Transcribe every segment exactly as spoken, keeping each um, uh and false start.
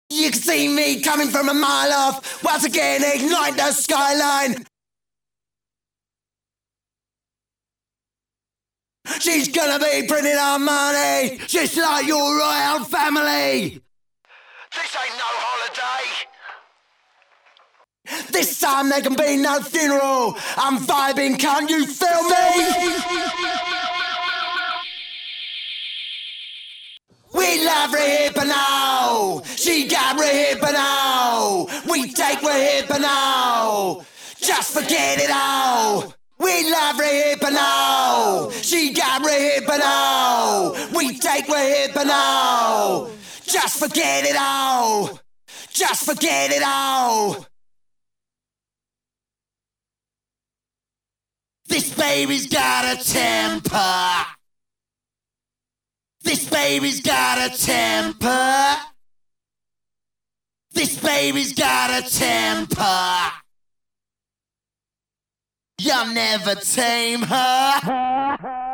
You can see me coming from a mile off, once again ignite the skyline. She's gonna be printing our money, just like your royal family. This ain't no holiday. This time there can be no funeral. I'm vibing, can't you feel me? We love Rehipano. She got Rehipano. We take Rehipano. Just forget it all. We love Rehipano. She got Rehipano. We take Rehipano. Just forget it all. Just forget it all. This baby's got a temper. This baby's got a temper. This baby's got a temper. You'll never tame her.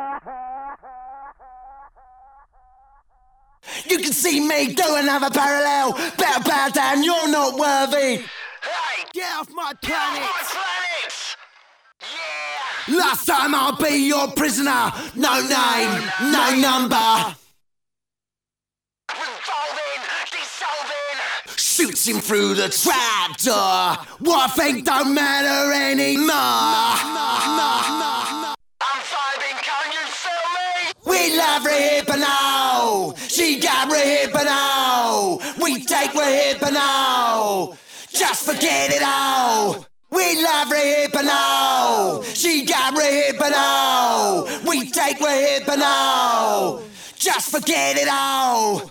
You can see me do another parallel. Better bow down, you're not worthy. Hey, Get off my get off planet. my planet! Yeah! Last time I'll be your prisoner. No name, no number. Revolving, dissolving. Shoots him through the trapdoor. What I think don't matter anymore. I'm vibing, can you feel me? We love Rehipano. She got Rehipano. We take Rehipano. Just forget it all. We love Rehipano. She got Rehipano. We take Rehipano. Just forget it all.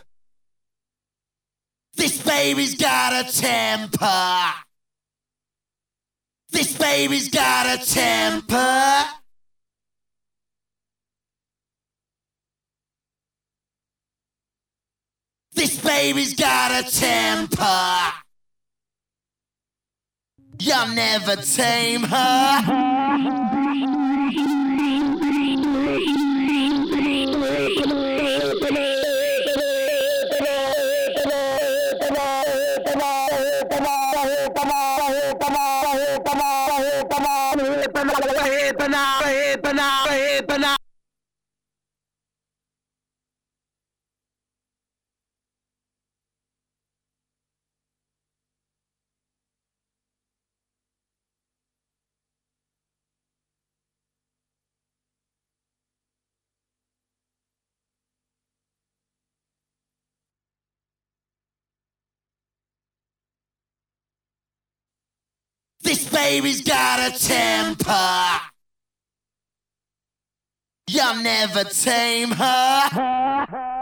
This baby's got a temper. This baby's got a temper. This baby's got a temper. You'll never tame her. This baby's got a temper. You'll never tame her.